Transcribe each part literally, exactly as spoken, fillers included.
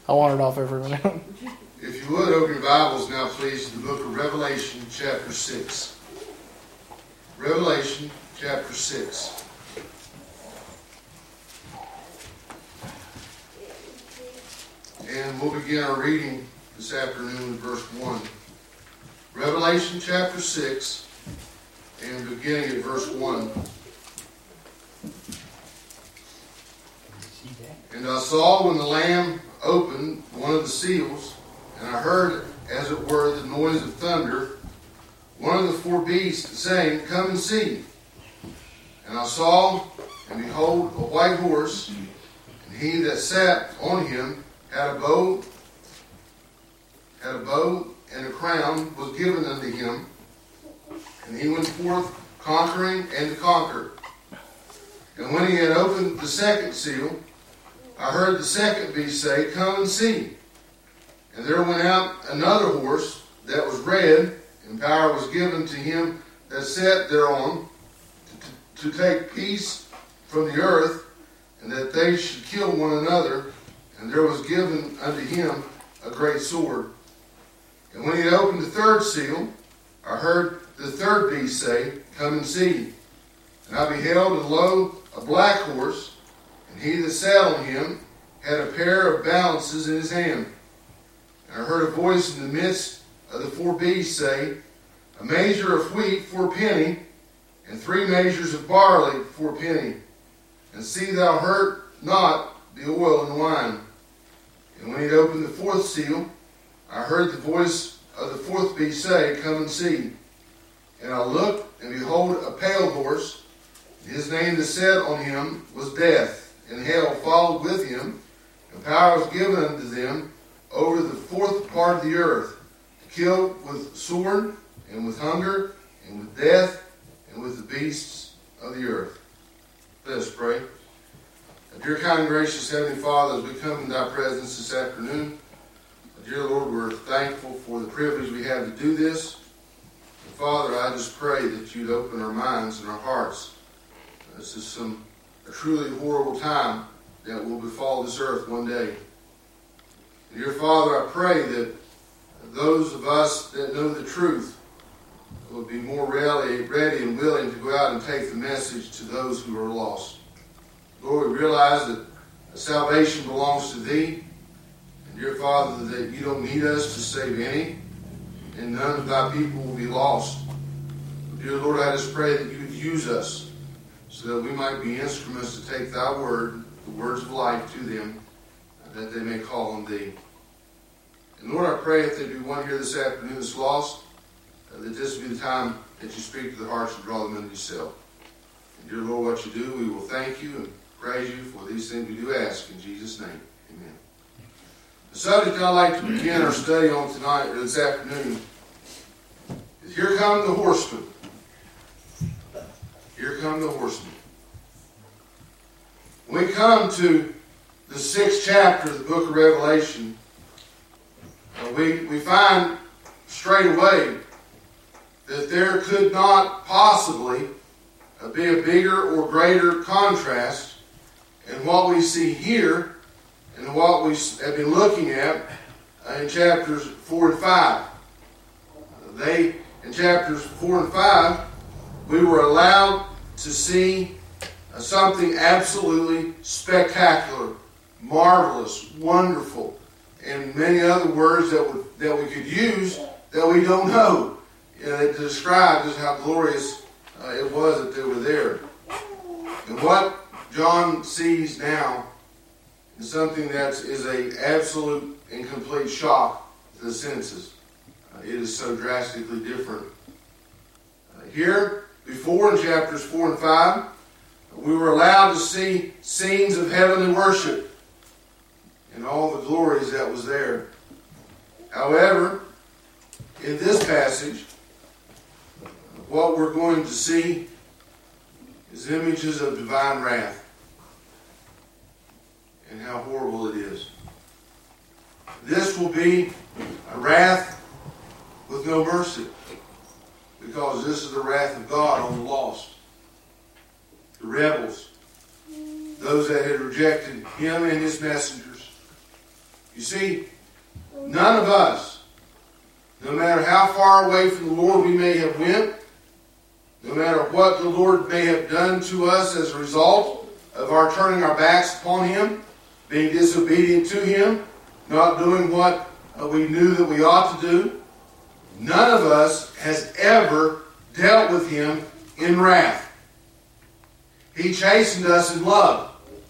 I wandered off there for a minute. If you would, open your Bibles now, please, to the book of Revelation, chapter six. Revelation, chapter six. And we'll begin our reading this afternoon with verse one. Revelation, chapter six, and beginning at verse one. And I saw when the Lamb opened one of the seals, and I heard, as it were, the noise of thunder, one of the four beasts saying, Come and see. And I saw, and behold, a white horse, and he that sat on him had a bow, had a bow, and a crown was given unto him, and he went forth conquering and to conquer. And when he had opened the second seal, I heard the second beast say, Come and see. And there went out another horse that was red, and power was given to him that sat thereon to, to, to take peace from the earth, and that they should kill one another. And there was given unto him a great sword. And when he had opened the third seal, I heard the third beast say, Come and see. And I beheld, and lo, a black horse, and he that sat on him had a pair of balances in his hand. And I heard a voice in the midst of the four beasts say, A measure of wheat for a penny, and three measures of barley for a penny. And see thou hurt not the oil and the wine. And when he had opened the fourth seal, I heard the voice of the fourth beast say, Come and see. And I looked, and behold, a pale horse. His name that sat on him was Death, and hell followed with him, and power was given unto them over the fourth part of the earth, to kill with sword, and with hunger, and with death, and with the beasts of the earth. Let us pray. Dear kind and gracious Heavenly Father, as we come in thy presence this afternoon, dear Lord, we're thankful for the privilege we have to do this. And Father, I just pray that you'd open our minds and our hearts. This is some a truly horrible time that will befall this earth one day. And dear Father, I pray that those of us that know the truth will be more ready, ready and willing to go out and take the message to those who are lost. Lord, we realize that salvation belongs to Thee. And dear Father, that You don't need us to save any, and none of Thy people will be lost. But dear Lord, I just pray that You would use us so that we might be instruments to take Thy word, the words of life, to them, that they may call on Thee. And Lord, I pray if there be one here this afternoon that's lost, uh, that this will be the time that You speak to the hearts and draw them into Yourself. And dear Lord, what You do, we will thank You and praise You for these things we do ask in Jesus' name. Amen. The subject I'd like to begin our study on tonight, or this afternoon, is Here Come the Horsemen. Here come the horsemen. When we come to the sixth chapter of the book of Revelation, uh, we, we find straight away that there could not possibly uh, be a bigger or greater contrast in what we see here and what we have been looking at uh, in chapters four and five. They, in chapters four and five, we were allowed to see uh, something absolutely spectacular, marvelous, wonderful, and many other words that we, that we could use that we don't know. You know, to describe just how glorious uh, it was that they were there. And what John sees now is something that is an absolute and complete shock to the senses. Uh, it is so drastically different. Uh, here, before in chapters four and five, we were allowed to see scenes of heavenly worship and all the glories that was there. However, in this passage, what we're going to see is images of divine wrath and how horrible it is. This will be a wrath with no mercy, because this is the wrath of God on the lost, the rebels, those that had rejected Him and His messengers. You see, none of us, no matter how far away from the Lord we may have went, no matter what the Lord may have done to us as a result of our turning our backs upon Him, being disobedient to Him, not doing what uh, we knew that we ought to do, none of us has ever dealt with Him in wrath. He chastened us in love.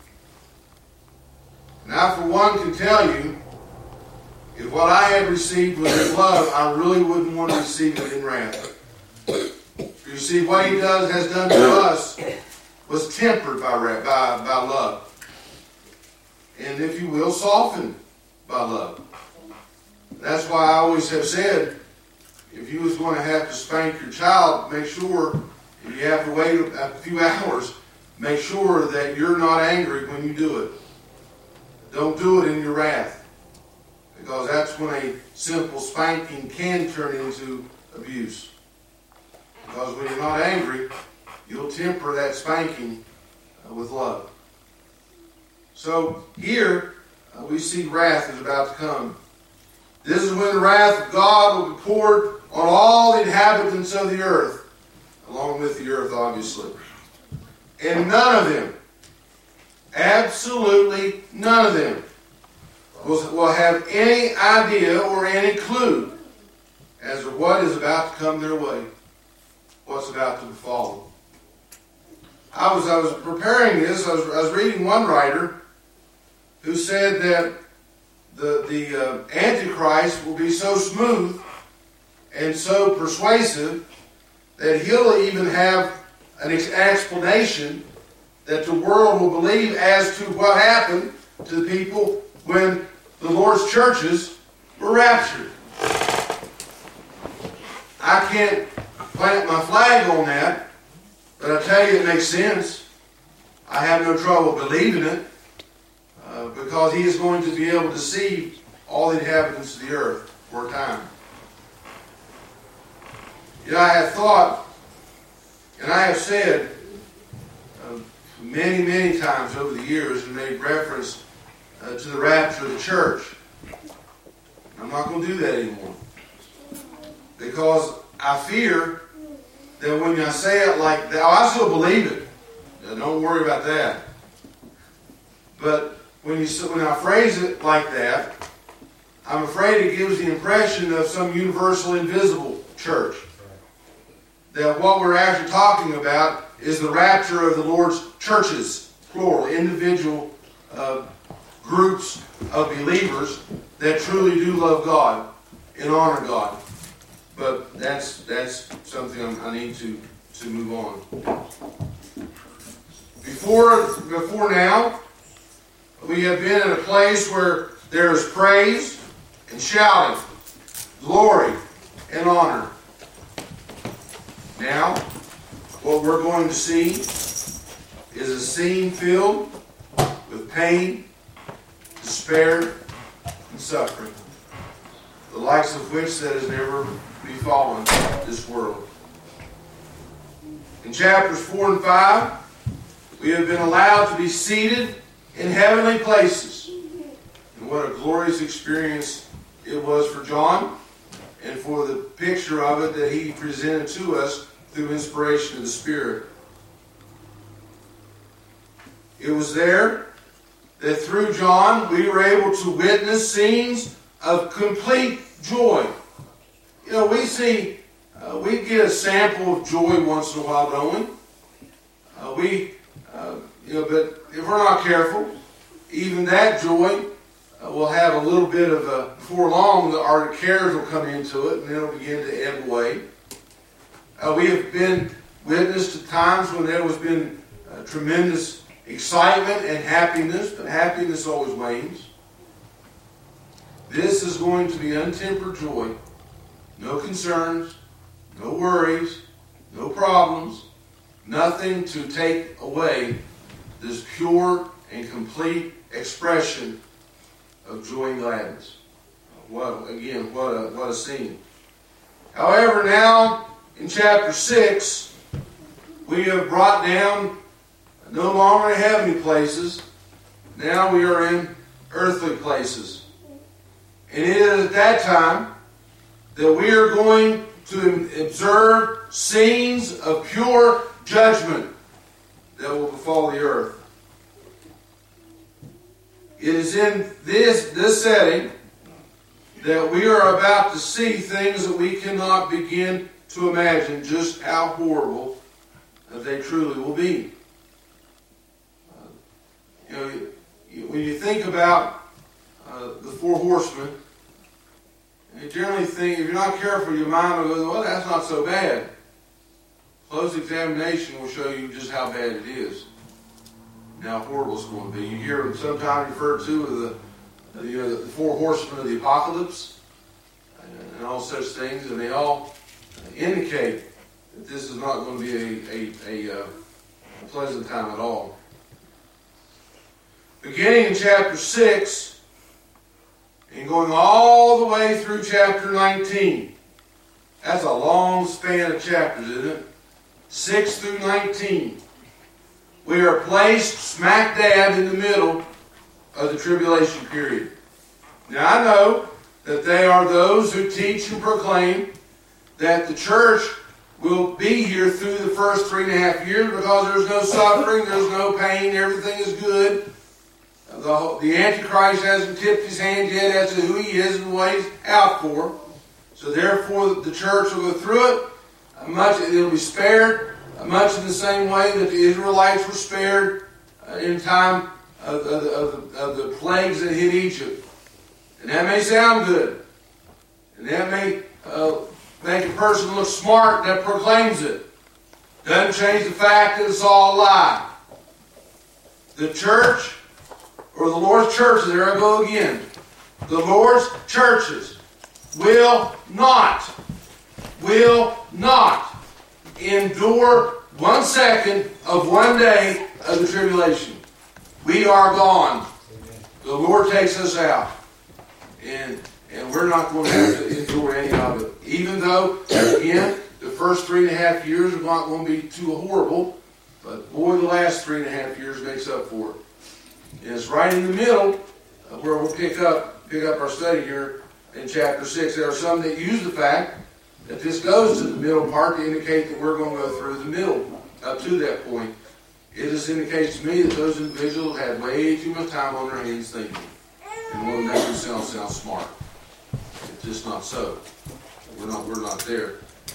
And I, for one, can tell you, if what I had received was in love, I really wouldn't want to receive it in wrath. You see, what He does has done to us was tempered by, by, by love. And if you will, softened by love. That's why I always have said, if you was going to have to spank your child, make sure, if you have to wait a few hours, make sure that you're not angry when you do it. Don't do it in your wrath. Because that's when a simple spanking can turn into abuse. Because when you're not angry, you'll temper that spanking uh, with love. So here uh, we see wrath is about to come. This is when the wrath of God will be poured on all the inhabitants of the earth, along with the earth, obviously. And none of them, absolutely none of them, will, will have any idea or any clue as to what is about to come their way, what's about to befall them. I was, I was preparing this, I was, I was reading one writer who said that the, the uh, Antichrist will be so smooth and so persuasive that he'll even have an explanation that the world will believe as to what happened to the people when the Lord's churches were raptured. I can't plant my flag on that, but I tell you it makes sense. I have no trouble believing it uh, because He is going to be able to deceive all the inhabitants of the earth for a time. Yet I have thought, and I have said uh, many, many times over the years and made reference uh, to the rapture of the church. I'm not going to do that anymore. Because I fear that when I say it like that, oh, I still believe it. Now, don't worry about that. But when you when I phrase it like that, I'm afraid it gives the impression of some universal invisible church. That what we're actually talking about is the rapture of the Lord's churches, plural, individual uh, groups of believers that truly do love God and honor God. But that's that's something I'm, I need to, to move on. Before, before now, we have been in a place where there is praise and shouting, glory and honor. Now, what we're going to see is a scene filled with pain, despair, and suffering, the likes of which that has never befallen this world. In chapters four and five, we have been allowed to be seated in heavenly places. And what a glorious experience it was for John, and for the picture of it that he presented to us through inspiration of the Spirit. It was there that through John we were able to witness scenes of complete joy. You know, we see, uh, we get a sample of joy once in a while, don't we? Uh, we, uh, you know, but if we're not careful, even that joy uh, will have a little bit of a, before long, our cares will come into it and it'll begin to ebb away. Uh, we have been witness to times when there has been uh, tremendous excitement and happiness, but happiness always wanes. This is going to be untempered joy. No concerns, no worries, no problems, nothing to take away this pure and complete expression of joy and gladness. What, again, what a, what a scene. However, now, in chapter six, we have brought down no longer in heavenly places. Now we are in earthly places. And it is at that time that we are going to observe scenes of pure judgment that will befall the earth. It is in this, this setting that we are about to see things that we cannot begin to imagine just how horrible they truly will be. Uh, you know, you, when you think about uh, the four horsemen, you generally think, if you're not careful, your mind will go, well, that's not so bad. Close examination will show you just how bad it is and how horrible it's going to be. You hear them sometimes referred to as the, you know, the four horsemen of the apocalypse and all such things, and they all indicate that this is not going to be a, a, a, a pleasant time at all. Beginning in chapter six and going all the way through chapter nineteen. That's a long span of chapters, isn't it? six through nineteen. We are placed smack dab in the middle of the tribulation period. Now I know that they are those who teach and proclaim that the church will be here through the first three and a half years because there's no suffering, there's no pain, everything is good. The, the Antichrist hasn't tipped his hand yet as to who he is and what he's out for. So therefore the church will go through it. Much it'll be spared, much in the same way that the Israelites were spared in time of, of, of, of the plagues that hit Egypt. And that may sound good. And that may uh, make a person look smart that proclaims it. Doesn't change the fact that it's all a lie. The church, or the Lord's churches, there I go again. The Lord's churches will not, will not endure one second of one day of the tribulation. We are gone. The Lord takes us out. And, and we're not going to have to endure any of it. Even though, again, the first three and a half years are not going to be too horrible. But boy, the last three and a half years makes up for it. And it's right in the middle of where we'll pick up, pick up our study here in chapter six. There are some that use the fact that this goes to the middle part to indicate that we're going to go through the middle up to that point. It just indicates to me that those individuals had way too much time on their hands thinking and want to make themselves sound smart. It's just not so. We're not, we're not there.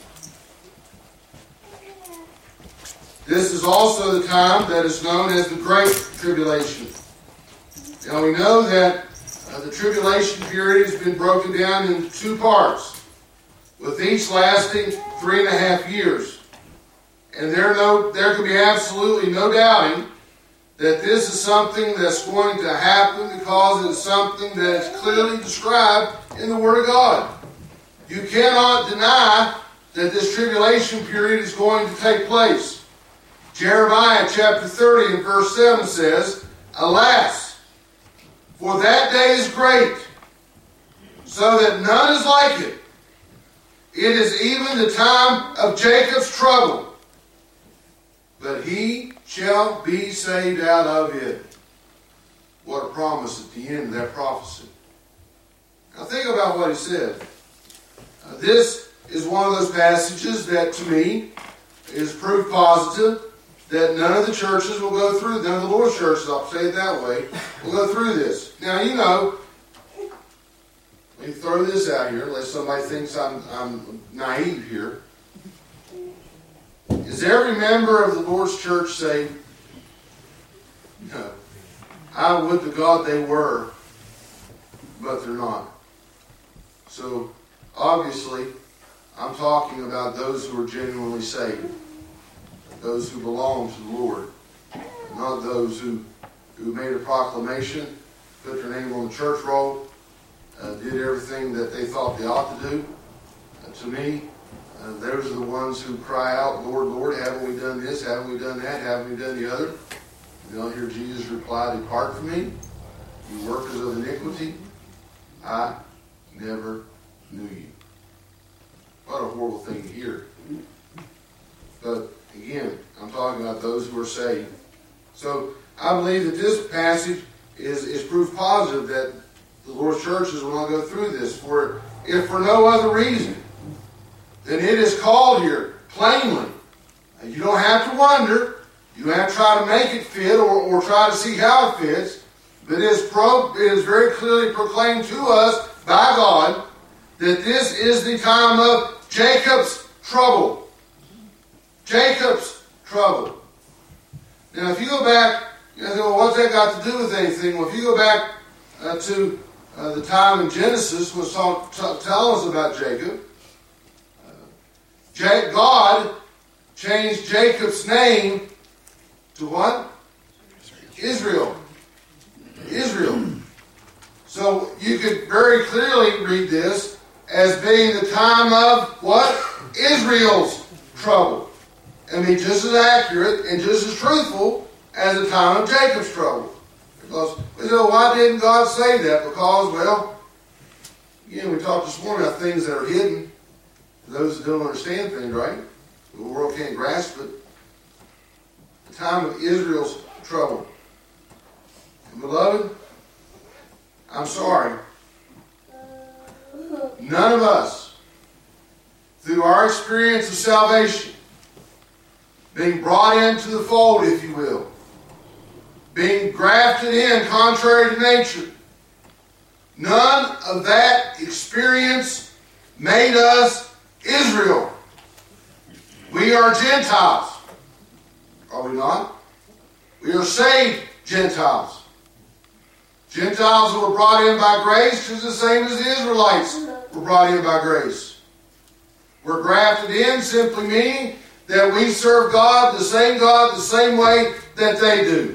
This is also the time that is known as the Great Tribulation. Now we know that uh, the tribulation period has been broken down into two parts, with each lasting three and a half years. And there, no, there can be absolutely no doubting that this is something that's going to happen because it is something that is clearly described in the Word of God. You cannot deny that this tribulation period is going to take place. Jeremiah chapter thirty and verse seven says, "Alas, for that day is great, so that none is like it. It is even the time of Jacob's trouble, but he shall be saved out of it." What a promise at the end of that prophecy. Now think about what he said. Uh, this is one of those passages that to me is proof positive that none of the churches will go through, none of the Lord's churches, I'll say it that way, will go through this. Now, you know, let me throw this out here, unless somebody thinks I'm, I'm naive here. Is every member of the Lord's church saved? No. I would to God they were, but they're not. So, obviously, I'm talking about those who are genuinely saved. Those who belong to the Lord. Not those who, who made a proclamation, put their name on the church roll, uh, did everything that they thought they ought to do. Uh, to me, uh, those are the ones who cry out, "Lord, Lord, haven't we done this? Haven't we done that? Haven't we done the other?" And they'll hear Jesus reply, "Depart from me, you workers of iniquity. I never knew you." What a horrible thing to hear. But again, I'm talking about those who are saved. So I believe that this passage is, is proof positive that the Lord's churches will not go through this. For if for no other reason, then it is called here plainly. And you don't have to wonder. You don't have to try to make it fit or, or try to see how it fits. But it is, pro, it is very clearly proclaimed to us by God that this is the time of Jacob's trouble. Jacob's trouble. Now, if you go back, you know, well, what's that got to do with anything? Well, if you go back uh, to uh, the time in Genesis was talk, t- telling us about Jacob, uh, J- God changed Jacob's name to what? Israel. Israel. So you could very clearly read this as being the time of what? Israel's trouble. And be just as accurate and just as truthful as the time of Jacob's trouble. Because, you know, why didn't God say that? Because, well, again, we talked this morning about things that are hidden. For those that don't understand things, right? The world can't grasp it. The time of Israel's trouble. And beloved, I'm sorry. None of us, through our experience of salvation, being brought into the fold, if you will, being grafted in contrary to nature, none of that experience made us Israel. We are Gentiles. Are we not? We are saved Gentiles. Gentiles who were brought in by grace just the same as the Israelites were brought in by grace. We're grafted in simply meaning that we serve God, the same God, the same way that they do.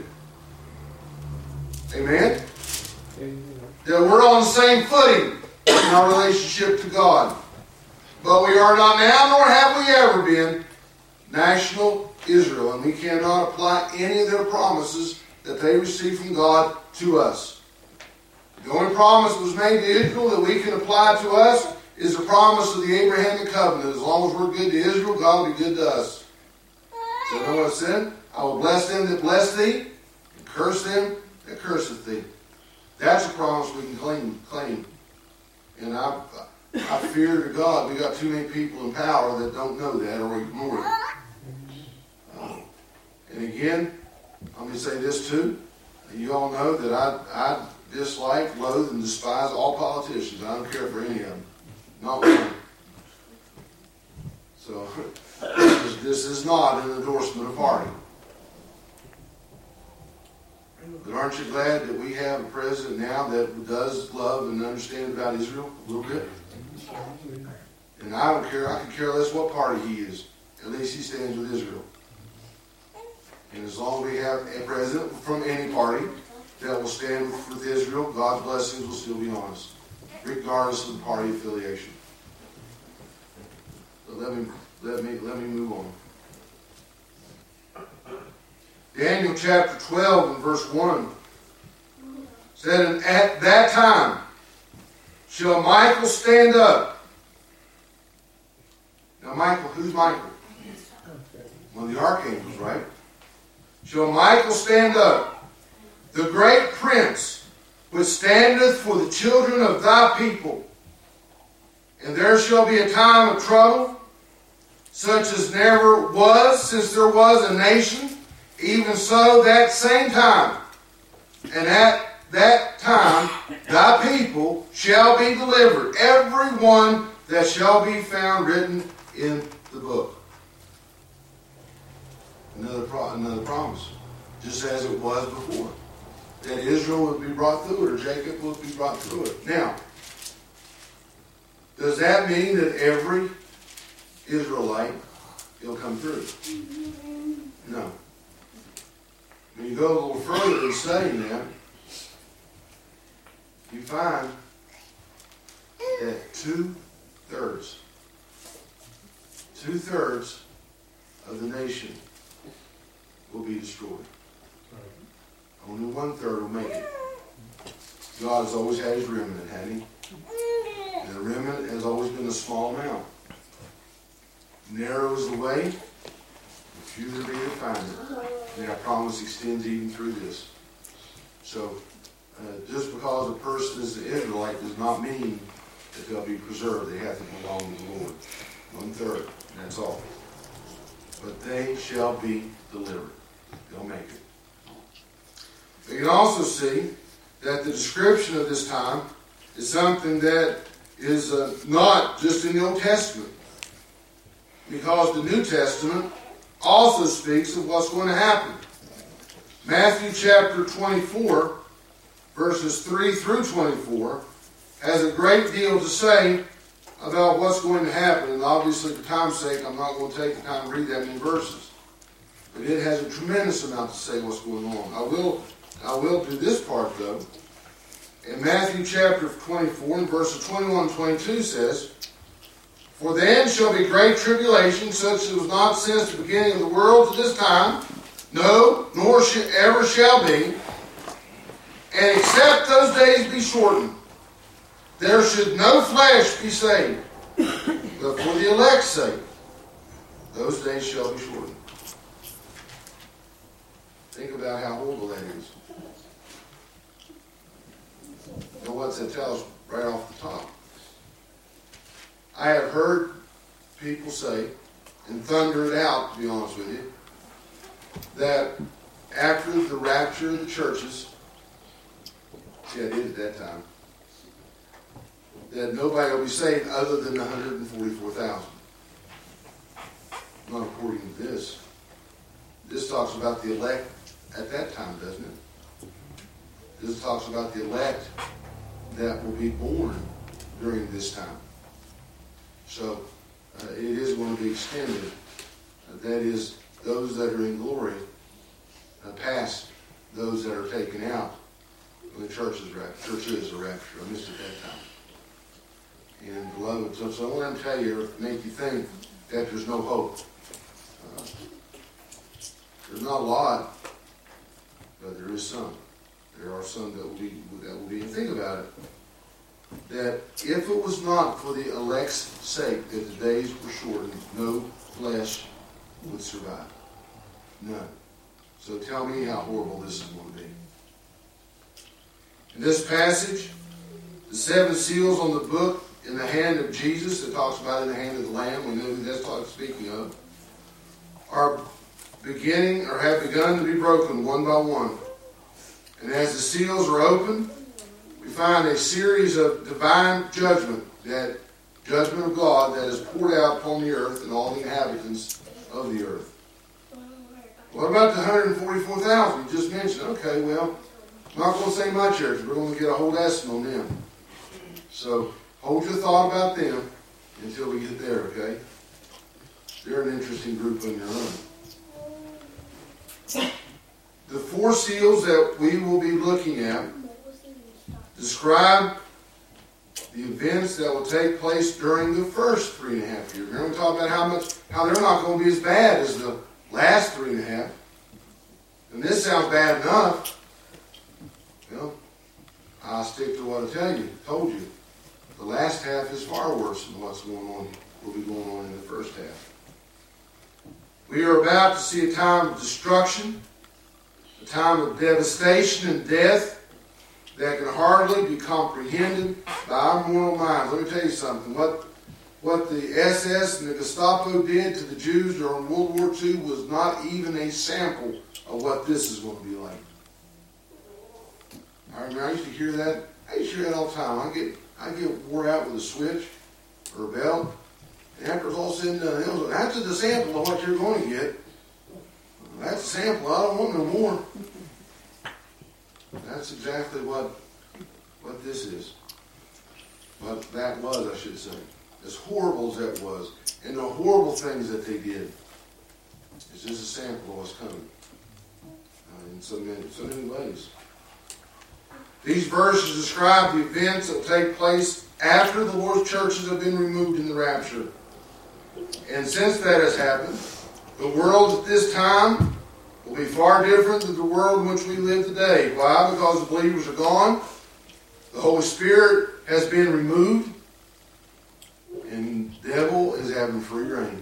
Amen? That we're on the same footing in our relationship to God. But we are not now, nor have we ever been, national Israel. And we cannot apply any of their promises that they received from God to us. The only promise that was made to Israel that we can apply to us is the promise of the Abrahamic covenant. As long as we're good to Israel, God will be good to us. So you know what it said? I will bless them that bless thee, and curse them that curseth thee. That's a promise we can claim. claim. And I, I fear to God we got too many people in power that don't know that or ignore it. Uh, and again, I'm going to say this too. You all know that I, I dislike, loathe, and despise all politicians. I don't care for any of them. Not one. So, this is not an endorsement of party. But aren't you glad that we have a president now that does love and understand about Israel a little bit? And I don't care, I can care less what party he is. At least he stands with Israel. And as long as we have a president from any party that will stand with, with Israel, God's blessings will still be on us, regardless of the party affiliation. So let me let me let me move on. Daniel chapter twelve and verse one said, "And at that time shall Michael stand up." Now, Michael, who's Michael? One of the archangels, right? "Shall Michael stand up, the great prince, which standeth for the children of thy people. And there shall be a time of trouble, such as never was since there was a nation, even so that same time. And at that time thy people shall be delivered, every one that shall be found written in the book." Another, pro- another promise, just as it was before, that Israel would be brought through it, or Jacob would be brought through it. Now, does that mean that every Israelite will come through? No. When you go a little further in studying that, you find that two-thirds, two-thirds of the nation will be destroyed. Only one-third will make it. God has always had his remnant, hadn't he? And the remnant has always been a small amount. Narrow is the way, few there be to find it. And our promise extends even through this. So, uh, just because a person is an Israelite does not mean that they'll be preserved. They have to belong to the Lord. One third, that's all. But they shall be delivered. They'll make it. You can also see that the description of this time is something that is uh, not just in the Old Testament. Because the New Testament also speaks of what's going to happen. Matthew chapter twenty-four, verses three through twenty-four, has a great deal to say about what's going to happen. And obviously, for time's sake, I'm not going to take the time to read that many verses. But it has a tremendous amount to say what's going on. I will, I will do this part, though. In Matthew chapter twenty-four, and verses twenty-one and twenty-two says, "For then shall be great tribulation, such as was not since the beginning of the world to this time, no, nor sh- ever shall be. And except those days be shortened, there should no flesh be saved. But for the elect's sake, those days shall be shortened." Think about how horrible that is. And what's that tell us right off the top? I have heard people say, and thunder it out, to be honest with you, that after the rapture of the churches, see, I did at that time, that nobody will be saved other than the one hundred forty-four thousand. Not according to this. This talks about the elect at that time, doesn't it? This talks about the elect that will be born during this time. So uh, it is going to be extended. Uh, that is, those that are in glory uh, past those that are taken out when the church is, rapt- church is a rapture. I missed it that time. And beloved, so, so I want to tell you, make you think that there's no hope. Uh, there's not a lot, but there is some. There are some that will be, that will be, and think about it, that if it was not for the elect's sake that the days were shortened, no flesh would survive. None. So tell me how horrible this is going to be. In this passage, the seven seals on the book in the hand of Jesus, it talks about in the hand of the Lamb, we know who that's talking, speaking of, are beginning or have begun to be broken one by one. And as the seals are opened, we find a series of divine judgment, that judgment of God that is poured out upon the earth and all the inhabitants of the earth. What about the one hundred forty-four thousand you just mentioned? Okay, well, I'm not going to say much here because we're going to get a whole lesson on them. So hold your thought about them until we get there, okay? They're an interesting group on their own. The four seals that we will be looking at describe the events that will take place during the first three and a half years. We're going to talk about how much, how they're not going to be as bad as the last three and a half. And this sounds bad enough. Well, I'll stick to what I tell you, told you. The last half is far worse than what's going on, will be going on in the first half. We are about to see a time of destruction, a time of devastation and death that can hardly be comprehended by our mortal minds. Let me tell you something. What, what the S S and the Gestapo did to the Jews during World War Two was not even a sample of what this is going to be like. I remember I used to hear that. I used to hear that all the time. I get, I get wore out with a switch or a belt. And after it's all said and done, it was, that's just a sample of what you're going to get. That's a sample. I don't want no more. That's exactly what what this is. What that was, I should say. As horrible as that was, and the horrible things that they did, it's just a sample of what's coming. Uh, in so many, so many ways. These verses describe the events that will take place after the Lord's churches have been removed in the rapture. And since that has happened, the world at this time will be far different than the world in which we live today. Why? Because the believers are gone. The Holy Spirit has been removed. And the devil is having free reign.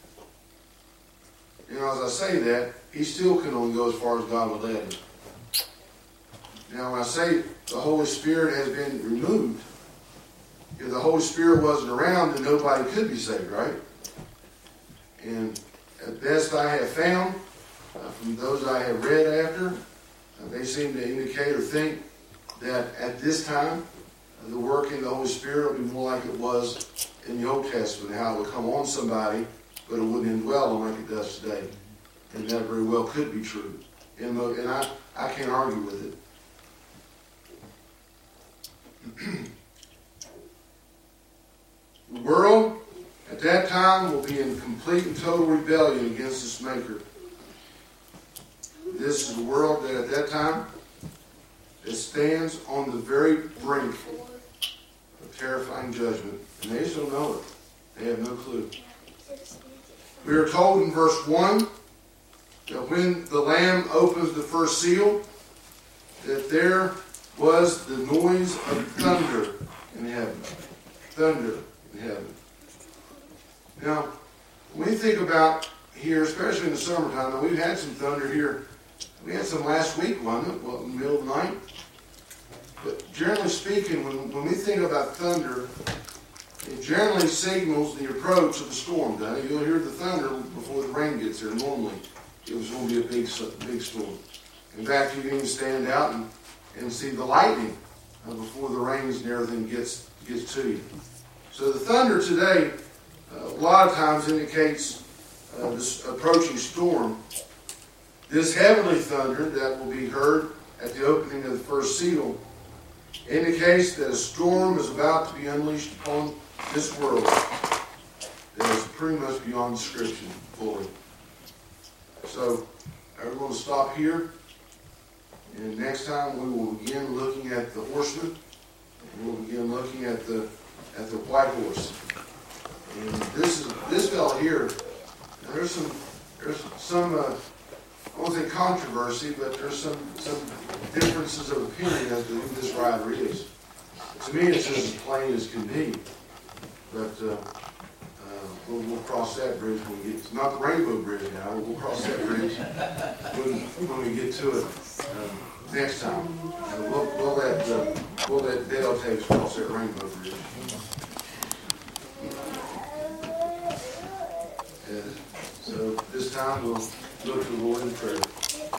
You know, as I say that, he still can only go as far as God will let him. Now, when I say the Holy Spirit has been removed. If the Holy Spirit wasn't around, then nobody could be saved, right? And at best I have found, uh, from those I have read after, uh, they seem to indicate or think that at this time, uh, the working of the Holy Spirit will be more like it was in the Old Testament, how it would come on somebody, but it wouldn't indwell them like it does today. And that very well could be true. And, and I, I can't argue with it. The world at that time will be in complete and total rebellion against its Maker. This is a world that at that time it stands on the very brink of terrifying judgment. And they just don't know it. They have no clue. We are told in verse one that when the Lamb opens the first seal, that there was the noise of thunder in heaven. Thunder in heaven. Now, when we think about here, especially in the summertime, now we've had some thunder here. We had some last week, wasn't it? Well, in the middle of the night. But generally speaking, when, when we think about thunder, it generally signals the approach of the storm. Doesn't it? You'll hear the thunder before the rain gets there. Normally, it was going to be a big, big storm. In fact, you can even stand out and, and see the lightning uh, before the rains and everything gets gets to you. So the thunder today, uh, a lot of times indicates uh, this approaching storm. This heavenly thunder that will be heard at the opening of the first seal indicates that a storm is about to be unleashed upon this world that is pretty much beyond description fully. So we're going to stop here, and next time we will begin looking at the horsemen, and we'll begin looking at the at the white horse. And this is this fellow here. There's some there's some uh, I won't say controversy, but there's some some differences of opinion as to who this rider is. To me, it's as plain as can be. But uh, uh, we'll, we'll cross that bridge when we get. It's not the Rainbow Bridge now. We'll cross that bridge when, when we get to it um, next time. And we'll, we'll let uh, we'll let Dale take us cross that Rainbow Bridge. And so this time we'll look to the Lord in prayer.